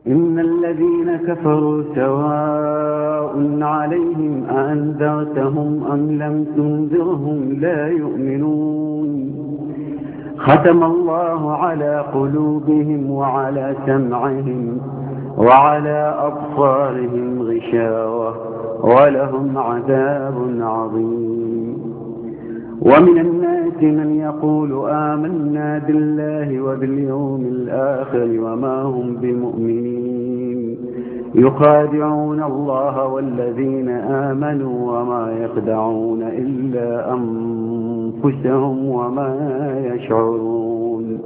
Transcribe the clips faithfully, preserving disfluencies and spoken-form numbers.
إن الذين كفروا سواء عليهم أأنذرتهم أم لم تنذرهم لا يؤمنون ختم الله على قلوبهم وعلى سمعهم وعلى أبصارهم غشاوة ولهم عذاب عظيم. ومن الناس من يقول آمنا بالله وباليوم الآخر وما هم بمؤمنين يخادعون الله والذين آمنوا وما يخدعون إلا أنفسهم وما يشعرون.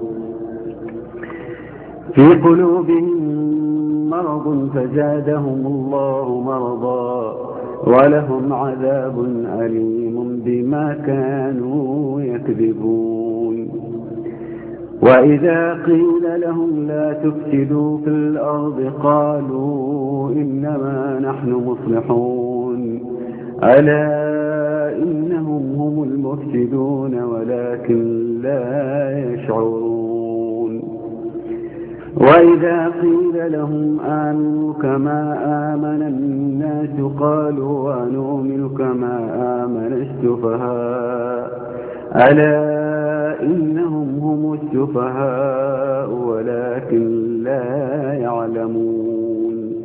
في قلوبهم مرض فزادهم الله مرضا ولهم عذاب أليم بما كانوا يكذبون. وإذا قيل لهم لا تفسدوا في الأرض قالوا إنما نحن مصلحون ألا إنهم هم المفسدون ولكن لا يشعرون. وإذا قيل لهم آمنوا كما آمن الناس قالوا ونؤمن كما آمن السفهاء ألا إنهم هم السفهاء ولكن لا يعلمون.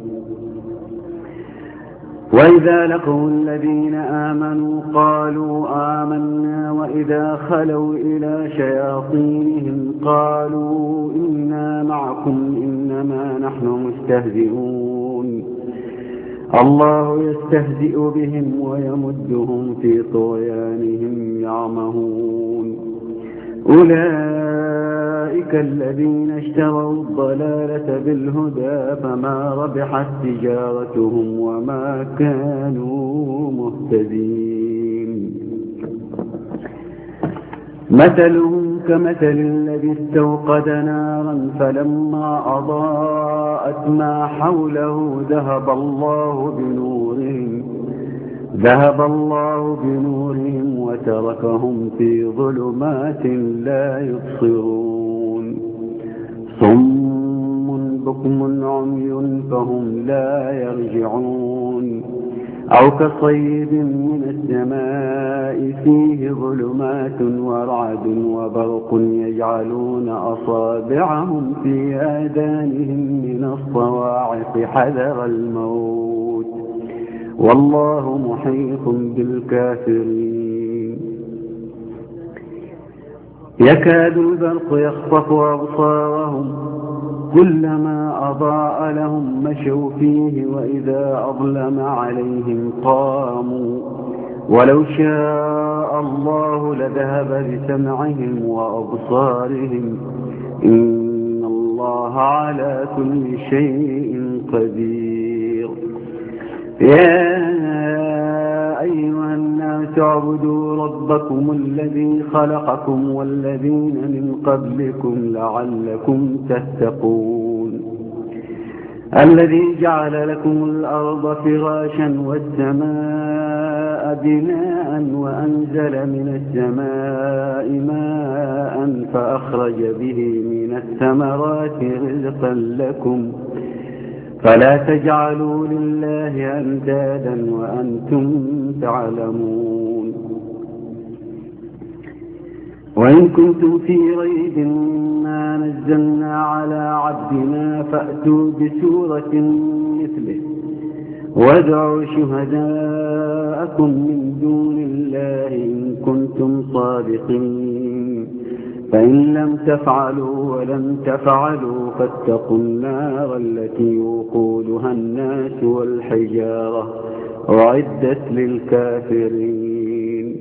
وإذا لقوا الذين آمنوا قالوا آمنا وإذا خلوا إلى شياطينهم قالوا إنا معكم إنما نحن مستهزئون الله يستهزئ بهم ويمدهم في طغيانهم يعمهون. أولئك الذين اشتروا الضلالة بالهدى فما ربحت تجارتهم وما كانوا مهتدين. مثلهم كمثل الذي استوقد نارا فلما أضاءت ما حوله ذهب الله بنورهم ذهب الله بنورهم وتركهم في ظلمات لا يبصرون. صم بكم عمي فهم لا يرجعون. أو كصيب من السماء فيه ظلمات ورعد وبرق يجعلون أصابعهم في آذانهم من الصواعق حذر الموت والله محيط بالكافرين. يكاد البرق يخطف أبصارهم كلما أضاء لهم مشوا فيه وإذا أظلم عليهم قاموا ولو شاء الله لذهب بسمعهم وأبصارهم إن الله على كل شيء قدير. يا أيها الناس اعبدوا ربكم الذي خلقكم والذين من قبلكم لعلكم تتقون. الذي جعل لكم الأرض فراشا والسماء بناء وأنزل من السماء ماء فأخرج به من الثمرات رزقا لكم فلا تجعلوا لله أندادا وأنتم تعلمون. وإن كنتم في ريب مما نزلنا على عبدنا فأتوا بسورة مثله وادعوا شهداءكم من دون الله إن كنتم صادقين فإن لم تفعلوا ولم تفعلوا فاتقوا النار التي وقودها الناس والحجارة أعدت للكافرين.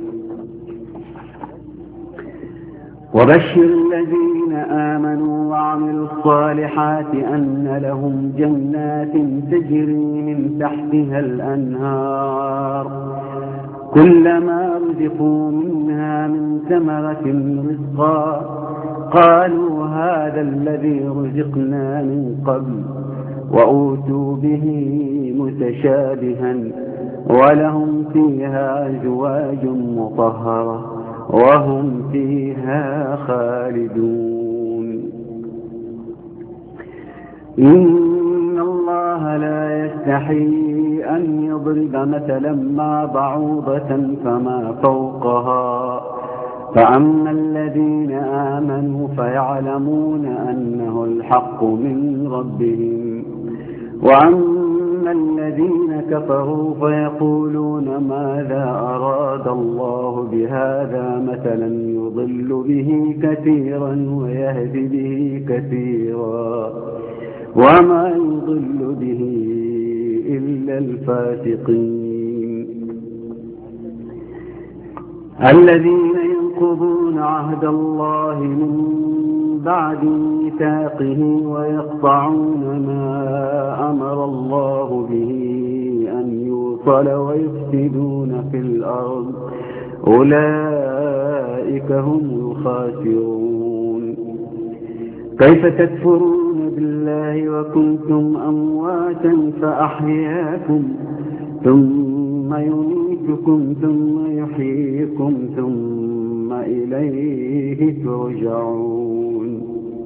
وبشر الذين آمنوا وعملوا الصالحات أن لهم جنات تجري من تحتها الأنهار كلما رزقوا منها من ثمرة رزقا قالوا هذا الذي رزقنا من قبل وأوتوا به متشابها ولهم فيها أزواج مطهرة وهم فيها خالدون. إن يستحي أن يضرب مثلا ما بعوضة فما فوقها فأما الذين آمنوا فيعلمون أنه الحق من ربهم وأما الذين كفروا فيقولون ماذا أراد الله بهذا مثلا يضل به كثيرا ويهدي به كثيرا وما يضل به إلا الفاسقين الذين ينقضون عهد الله من بعد ميثاقه ويقطعون ما أمر الله به أن يوصل ويفسدون في الأرض أولئك هم الخاسرون كيف تكفرون بالله وكنتم أمواتا فأحياكم ثم يميتكم ثم يحييكم ثم إليه ترجعون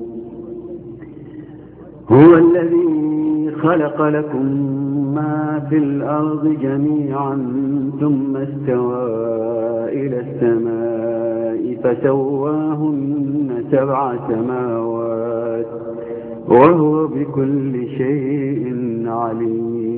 هو الذي خلق لكم ما في الأرض جميعا ثم استوى إلى السماء فسواهن سبع سماوات وهو بكل شيء عليم